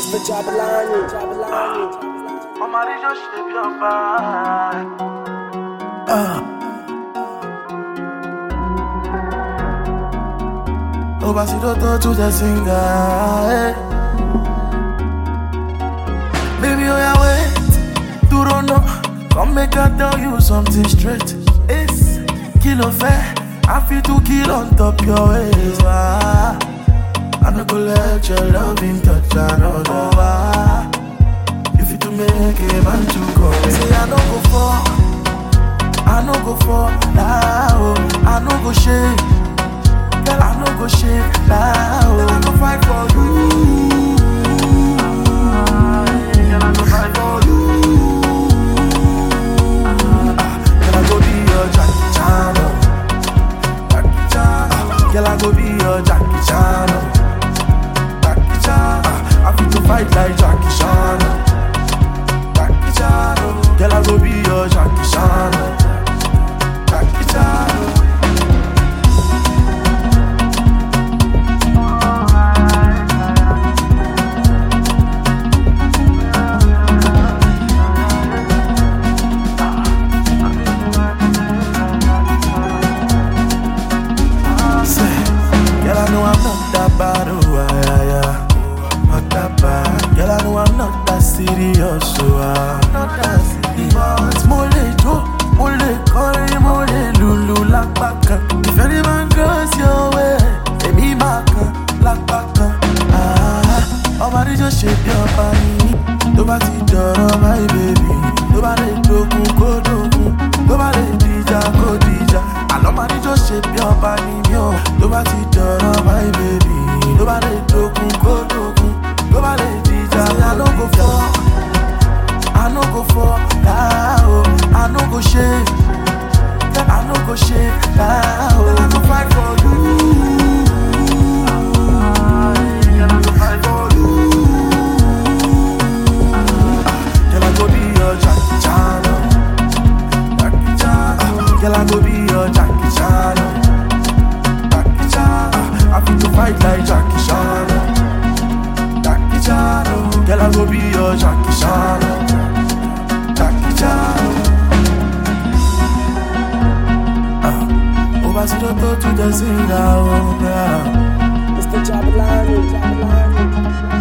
Mr. Jabalani. Mama, they just shape your vibe. Obasidoto to the singer. Baby, oh yeah, wait. You don't know. Come make I tell you something straight. It's kilo fair. I feel to kill on top your waist. I no go let your loving touch another. If you to make a man to go, say I no go for, I no go for, now I no go shake, girl I no go shake, now girl I go fight for you, girl I go fight for you, girl I go be your Jackie Chan, Jackie Chan, girl I go be your Jackie Chan. I feel to fight like Jackie Chan. Jackie Chan, girl I go be your Jackie Chan. Jackie Chan. Say, girl I know I'm not that bad, oh yeah. Not that bad. Girl, I know I'm not that serious, so I'm not that serious. Mole jo, mole kore, mole lulu like baka. If any man goes your way, baby baka, like baka. Nobody just shape your body. Nobody doro my baby. Nobody dogun go dogun. Nobody dija go dija. Nobody just shape your body, yo. Nobody doro my baby. Nobody dogun go dogun. Nobody DJ, I no go for, I no go for, now I no go shake, I no go shake, now I go fight for you, I go fight for you, girl I go be your Jackie Chan, Jackie Chan, girl I go be your Jackie Chan, Jackie Chan, I feel to fight like Jackie Chan. Girl, I go be your Jackie Chan. Jackie Chan. Obasidoto to the singer. Mr. Jabalani.